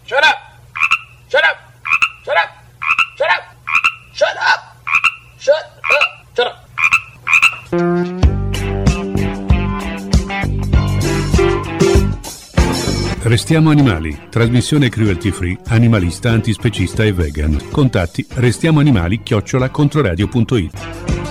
Shut up! Shut up! Shut up! Shut up! Shut up! Shut up! Shut up! Restiamo Animali, trasmissione cruelty free, animalista, antispecista e vegan. Contatti restiamoanimali@controradio.it.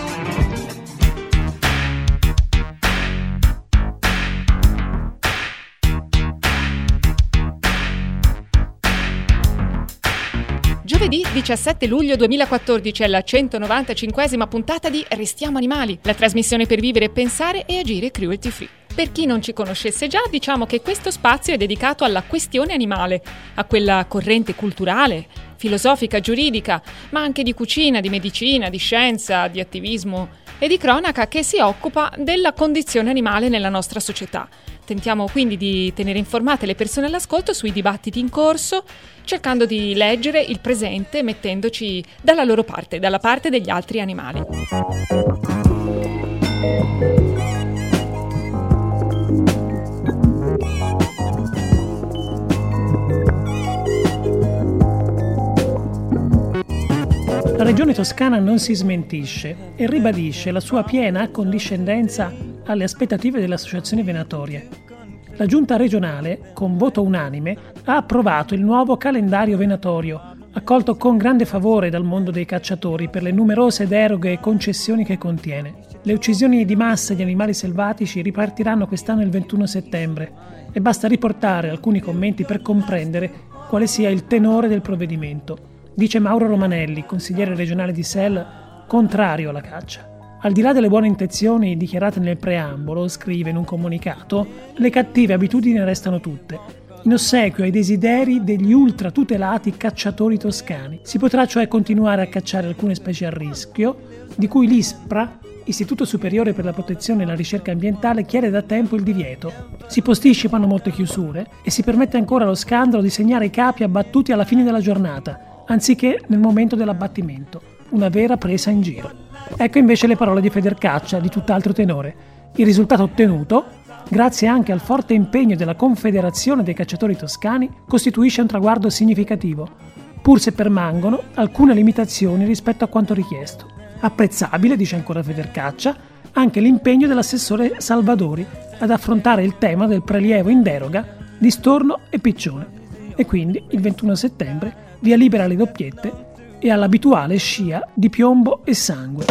Giovedì 17 luglio 2014 è la 195esima puntata di Restiamo Animali, la trasmissione per vivere, pensare e agire cruelty free. Per chi non ci conoscesse già, diciamo che questo spazio è dedicato alla questione animale, a quella corrente culturale, filosofica, giuridica, ma anche di cucina, di medicina, di scienza, di attivismo e di cronaca che si occupa della condizione animale nella nostra società. Tentiamo quindi di tenere informate le persone all'ascolto sui dibattiti in corso, cercando di leggere il presente mettendoci dalla loro parte, dalla parte degli altri animali. La Regione Toscana non si smentisce e ribadisce la sua piena accondiscendenza alle aspettative delle associazioni venatorie. La Giunta regionale, con voto unanime, ha approvato il nuovo calendario venatorio, accolto con grande favore dal mondo dei cacciatori per le numerose deroghe e concessioni che contiene. Le uccisioni di massa di animali selvatici ripartiranno quest'anno il 21 settembre e basta riportare alcuni commenti per comprendere quale sia il tenore del provvedimento. Dice Mauro Romanelli, consigliere regionale di SEL, contrario alla caccia. Al di là delle buone intenzioni dichiarate nel preambolo, scrive in un comunicato, le cattive abitudini restano tutte, in ossequio ai desideri degli ultra tutelati cacciatori toscani. Si potrà cioè continuare a cacciare alcune specie a rischio, di cui l'ISPRA, Istituto Superiore per la Protezione e la Ricerca Ambientale, chiede da tempo il divieto. Si posticipano molte chiusure e si permette ancora allo scandalo di segnare i capi abbattuti alla fine della giornata, anziché nel momento dell'abbattimento, una vera presa in giro. Ecco invece le parole di Federcaccia, di tutt'altro tenore. Il risultato ottenuto, grazie anche al forte impegno della Confederazione dei Cacciatori Toscani, costituisce un traguardo significativo, pur se permangono alcune limitazioni rispetto a quanto richiesto. Apprezzabile, dice ancora Federcaccia, anche l'impegno dell'assessore Salvadori ad affrontare il tema del prelievo in deroga di storno e piccione. E quindi, il 21 settembre, via libera alle doppiette e all'abituale scia di piombo e sangue.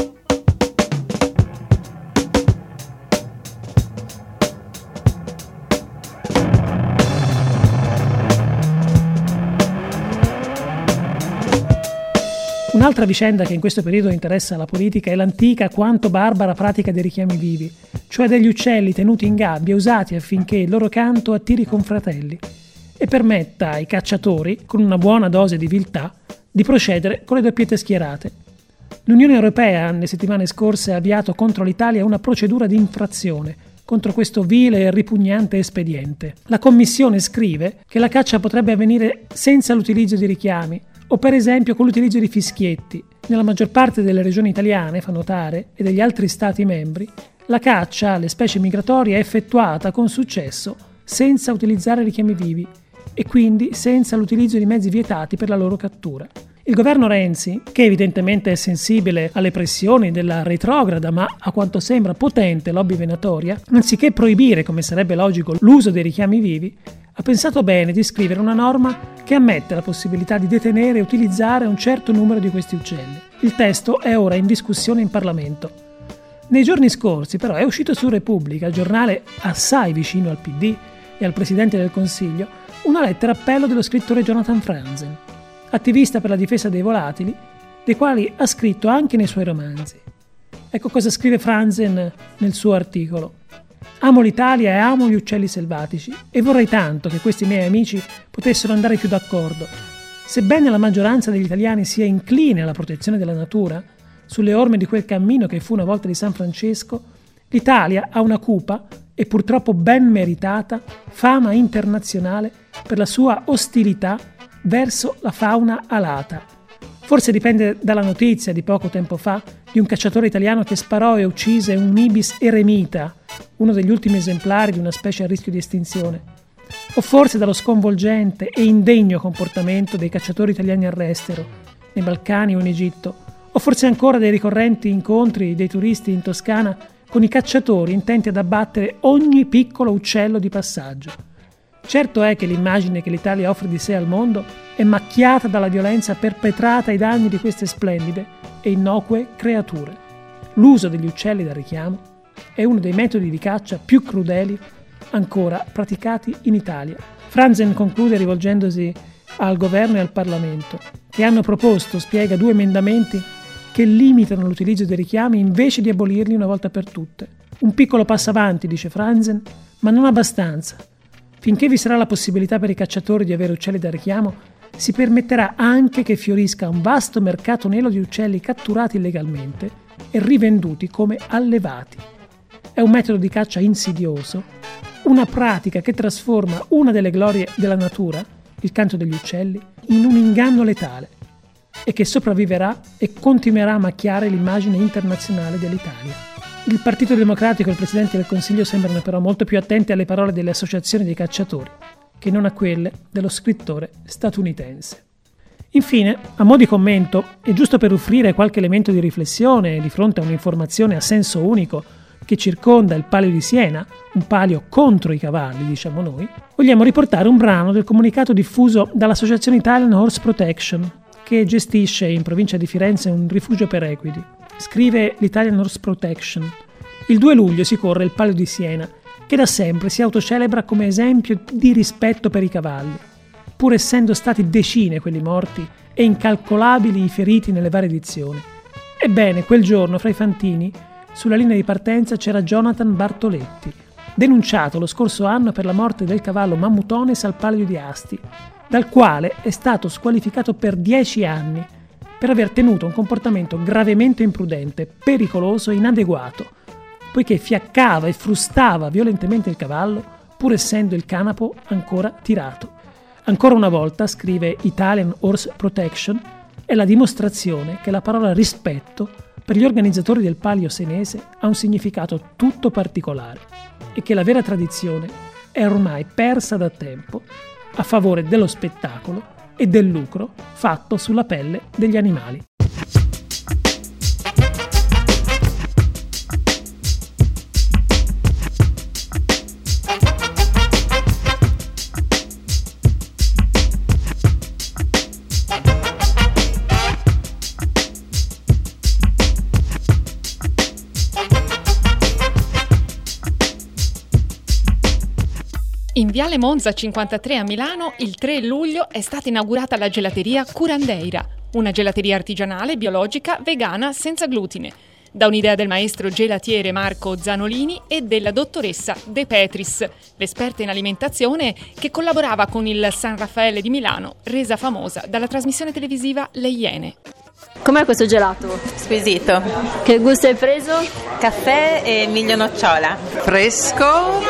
Un'altra vicenda che in questo periodo interessa la politica è l'antica quanto barbara pratica dei richiami vivi, cioè degli uccelli tenuti in gabbia usati affinché il loro canto attiri i confratelli e permetta ai cacciatori, con una buona dose di viltà, di procedere con le doppiette schierate. L'Unione Europea, nelle settimane scorse, ha avviato contro l'Italia una procedura di infrazione contro questo vile e ripugnante espediente. La Commissione scrive che la caccia potrebbe avvenire senza l'utilizzo di richiami o per esempio con l'utilizzo di fischietti. Nella maggior parte delle regioni italiane, fa notare, e degli altri Stati membri, la caccia alle specie migratorie è effettuata con successo senza utilizzare richiami vivi e quindi senza l'utilizzo di mezzi vietati per la loro cattura. Il governo Renzi, che evidentemente è sensibile alle pressioni della retrograda ma a quanto sembra potente lobby venatoria, anziché proibire, come sarebbe logico, l'uso dei richiami vivi, ha pensato bene di scrivere una norma che ammette la possibilità di detenere e utilizzare un certo numero di questi uccelli. Il testo è ora in discussione in Parlamento. Nei giorni scorsi però è uscito su Repubblica, giornale assai vicino al PD e al Presidente del Consiglio, una lettera appello dello scrittore Jonathan Franzen, attivista per la difesa dei volatili, dei quali ha scritto anche nei suoi romanzi. Ecco cosa scrive Franzen nel suo articolo. Amo l'Italia e amo gli uccelli selvatici e vorrei tanto che questi miei amici potessero andare più d'accordo. Sebbene la maggioranza degli italiani sia incline alla protezione della natura, sulle orme di quel cammino che fu una volta di San Francesco, l'Italia ha una cupa e purtroppo ben meritata fama internazionale per la sua ostilità verso la fauna alata. Forse dipende dalla notizia di poco tempo fa di un cacciatore italiano che sparò e uccise un ibis eremita, uno degli ultimi esemplari di una specie a rischio di estinzione. o forse dallo sconvolgente e indegno comportamento dei cacciatori italiani all'estero, nei Balcani o in Egitto, o forse ancora dai ricorrenti incontri dei turisti in Toscana con i cacciatori intenti ad abbattere ogni piccolo uccello di passaggio. Certo è che l'immagine che l'Italia offre di sé al mondo è macchiata dalla violenza perpetrata ai danni di queste splendide e innocue creature. L'uso degli uccelli da richiamo è uno dei metodi di caccia più crudeli ancora praticati in Italia. Franzen conclude rivolgendosi al governo e al Parlamento, che hanno proposto, spiega, 2 emendamenti che limitano l'utilizzo dei richiami invece di abolirli una volta per tutte. Un piccolo passo avanti, dice Franzen, ma non abbastanza. Finché vi sarà la possibilità per i cacciatori di avere uccelli da richiamo, si permetterà anche che fiorisca un vasto mercato nero di uccelli catturati illegalmente e rivenduti come allevati. È un metodo di caccia insidioso, una pratica che trasforma una delle glorie della natura, il canto degli uccelli, in un inganno letale e che sopravviverà e continuerà a macchiare l'immagine internazionale dell'Italia. Il Partito Democratico e il Presidente del Consiglio sembrano però molto più attenti alle parole delle associazioni dei cacciatori che non a quelle dello scrittore statunitense. Infine, a mo' di commento, e giusto per offrire qualche elemento di riflessione di fronte a un'informazione a senso unico che circonda il Palio di Siena, un palio contro i cavalli, diciamo noi, vogliamo riportare un brano del comunicato diffuso dall'Associazione Italian Horse Protection, che gestisce in provincia di Firenze un rifugio per equidi. Scrive l'Italian Horse Protection: il 2 luglio si corre il Palio di Siena, che da sempre si autocelebra come esempio di rispetto per i cavalli, pur essendo stati decine quelli morti e incalcolabili i feriti nelle varie edizioni. Ebbene, quel giorno fra i fantini, sulla linea di partenza c'era Jonathan Bartoletti, denunciato lo scorso anno per la morte del cavallo Mammutones al Palio di Asti, dal quale è stato squalificato per 10 anni per aver tenuto un comportamento gravemente imprudente, pericoloso e inadeguato, poiché fiaccava e frustava violentemente il cavallo, pur essendo il canapo ancora tirato. Ancora una volta, scrive Italian Horse Protection, è la dimostrazione che la parola rispetto per gli organizzatori del Palio senese ha un significato tutto particolare e che la vera tradizione è ormai persa da tempo a favore dello spettacolo e del lucro fatto sulla pelle degli animali. In Viale Monza 53 a Milano, il 3 luglio è stata inaugurata la gelateria Curandeira, una gelateria artigianale, biologica, vegana, senza glutine, da un'idea del maestro gelatiere Marco Zanolini e della dottoressa De Petris, l'esperta in alimentazione che collaborava con il San Raffaele di Milano, resa famosa dalla trasmissione televisiva Le Iene. Com'è questo gelato? Squisito. Che gusto hai preso? Caffè e miglio nocciola. Fresco,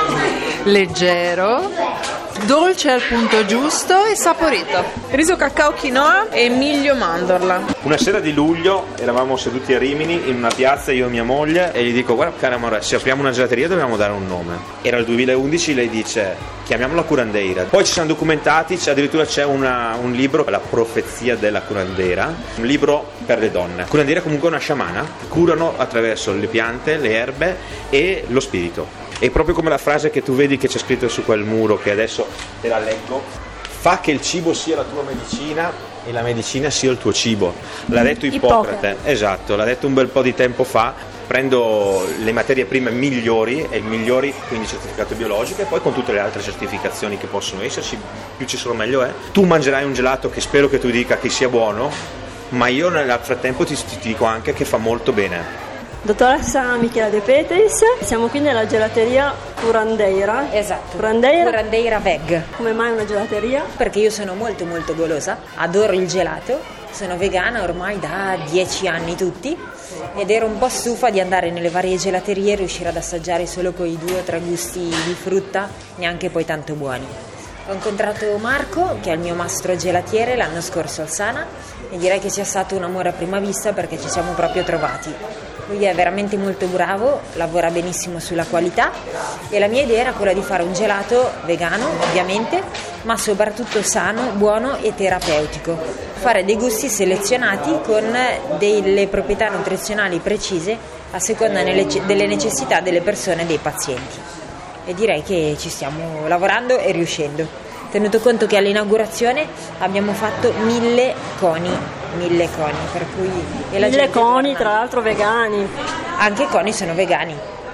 leggero, dolce al punto giusto e saporito. Riso cacao quinoa e miglio mandorla. Una sera di luglio eravamo seduti a Rimini in una piazza, io e mia moglie, e gli dico: guarda cara amore, se apriamo una gelateria dobbiamo dare un nome. Era il 2011, lei dice: chiamiamola Curandeira. Poi ci siamo documentati, addirittura c'è un libro, La profezia della Curandeira, un libro per le donne. Curandeira comunque è una sciamana, curano attraverso le piante, le erbe e lo spirito. E proprio come la frase che tu vedi che c'è scritto su quel muro, che adesso te la leggo: fa che il cibo sia la tua medicina e la medicina sia il tuo cibo. L'ha detto Ippocrate. Esatto, l'ha detto un bel po' di tempo fa. Prendo le materie prime migliori, e migliori quindi certificato biologico, e poi con tutte le altre certificazioni che possono esserci, più ci sono meglio è. Tu mangerai un gelato che spero che tu dica che sia buono, ma io nel frattempo ti dico anche che fa molto bene. Dottoressa Michela De Petris, siamo qui nella gelateria Curandeira. Esatto, Curandeira Veg. Come mai una gelateria? Perché io sono molto molto golosa, adoro il gelato, sono vegana ormai da 10 anni tutti, ed ero un po' stufa di andare nelle varie gelaterie e riuscire ad assaggiare solo quei 2 o 3 gusti di frutta, neanche poi tanto buoni. Ho incontrato Marco, che è il mio mastro gelatiere, l'anno scorso al Sana, e direi che sia stato un amore a prima vista perché ci siamo proprio trovati. Lui è veramente molto bravo, lavora benissimo sulla qualità e la mia idea era quella di fare un gelato vegano, ovviamente, ma soprattutto sano, buono e terapeutico. Fare dei gusti selezionati con delle proprietà nutrizionali precise a seconda delle necessità delle persone e dei pazienti. E direi che ci stiamo lavorando e riuscendo. Tenuto conto che all'inaugurazione abbiamo fatto 1000 coni, per cui... E 1000 coni, tra l'altro vegani. Anche i coni sono vegani,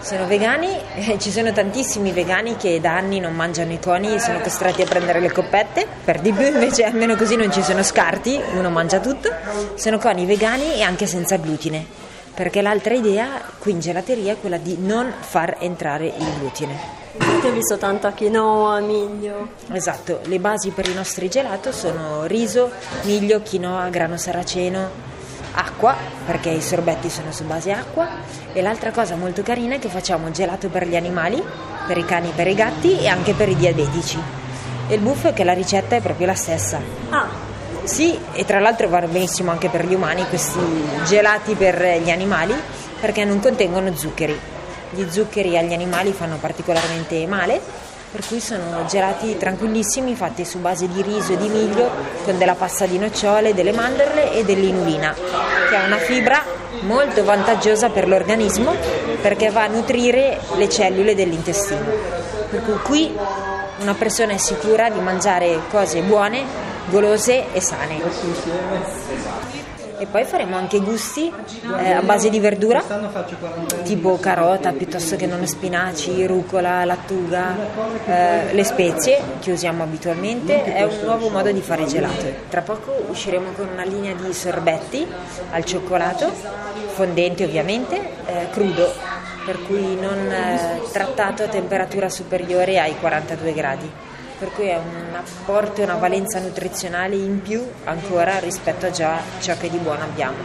ci sono tantissimi vegani che da anni non mangiano i coni e sono costretti a prendere le coppette, per di più invece almeno così non ci sono scarti, uno mangia tutto. Sono coni vegani e anche senza glutine, perché l'altra idea qui in gelateria è quella di non far entrare il glutine. Ho visto tanta quinoa, miglio. Esatto, le basi per il nostro gelato sono riso, miglio, quinoa, grano saraceno, acqua, perché i sorbetti sono su base acqua, e l'altra cosa molto carina è che facciamo gelato per gli animali, per i cani, per i gatti e anche per i diabetici. E il buffo è che la ricetta è proprio la stessa. Sì, e tra l'altro vanno benissimo anche per gli umani questi gelati per gli animali, perché non contengono zuccheri. Gli zuccheri agli animali fanno particolarmente male, per cui sono gelati tranquillissimi, fatti su base di riso e di miglio, con della pasta di nocciole, delle mandorle e dell'inulina, che è una fibra molto vantaggiosa per l'organismo perché va a nutrire le cellule dell'intestino. Per cui qui una persona è sicura di mangiare cose buone, golose e sane. E poi faremo anche gusti a base di verdura, tipo carota piuttosto che non spinaci, rucola, lattuga, le spezie che usiamo abitualmente. È un nuovo modo di fare gelato. Tra poco usciremo con una linea di sorbetti al cioccolato, fondente ovviamente, crudo, per cui non trattato a temperatura superiore ai 42 gradi. Per cui è un apporto e una valenza nutrizionale in più ancora rispetto a già ciò che di buono abbiamo.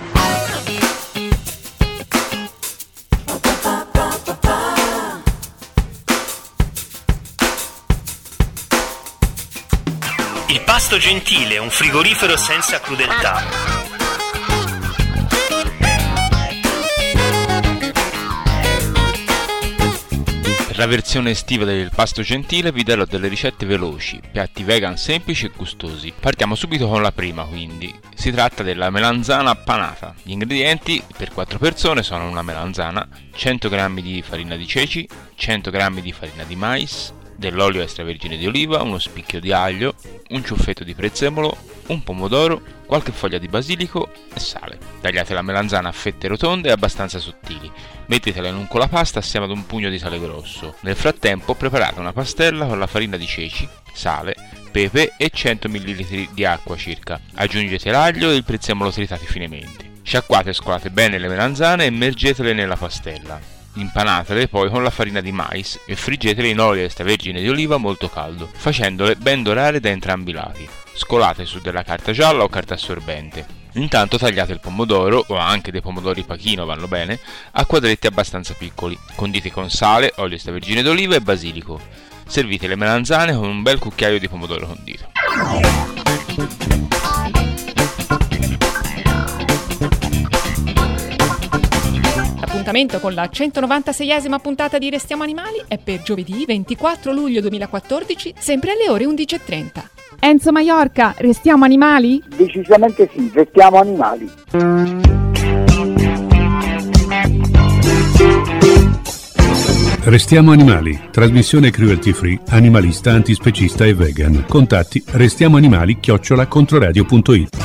Il Pasto Gentile, un frigorifero senza crudeltà. Per la versione estiva del Pasto Gentile vi darò delle ricette veloci, piatti vegan semplici e gustosi. Partiamo subito con la prima, quindi. Si tratta della melanzana panata. Gli ingredienti per 4 persone sono una melanzana, 100 g di farina di ceci, 100 g di farina di mais, dell'olio extravergine di oliva, uno spicchio di aglio, un ciuffetto di prezzemolo, un pomodoro, qualche foglia di basilico e sale. Tagliate la melanzana a fette rotonde e abbastanza sottili. Mettetela in un colapasta assieme ad un pugno di sale grosso. Nel frattempo preparate una pastella con la farina di ceci, sale, pepe e 100 ml di acqua circa. Aggiungete l'aglio e il prezzemolo tritati finemente. Sciacquate e scolate bene le melanzane e immergetele nella pastella. Impanatele poi con la farina di mais e friggetele in olio extravergine di oliva molto caldo, facendole ben dorare da entrambi i lati. Scolate su della carta gialla o carta assorbente. Intanto tagliate il pomodoro, o anche dei pomodori pachino vanno bene, a quadretti abbastanza piccoli. Condite con sale, olio extravergine d'oliva e basilico. Servite le melanzane con un bel cucchiaio di pomodoro condito. L'appuntamento con la 196esima puntata di Restiamo Animali è per giovedì 24 luglio 2014, sempre alle ore 11:30. Enzo Maiorca, Restiamo Animali? Decisamente sì, restiamo animali. Restiamo Animali, trasmissione cruelty free, animalista, antispecista e vegan. Contatti restiamoanimali@controradio.it.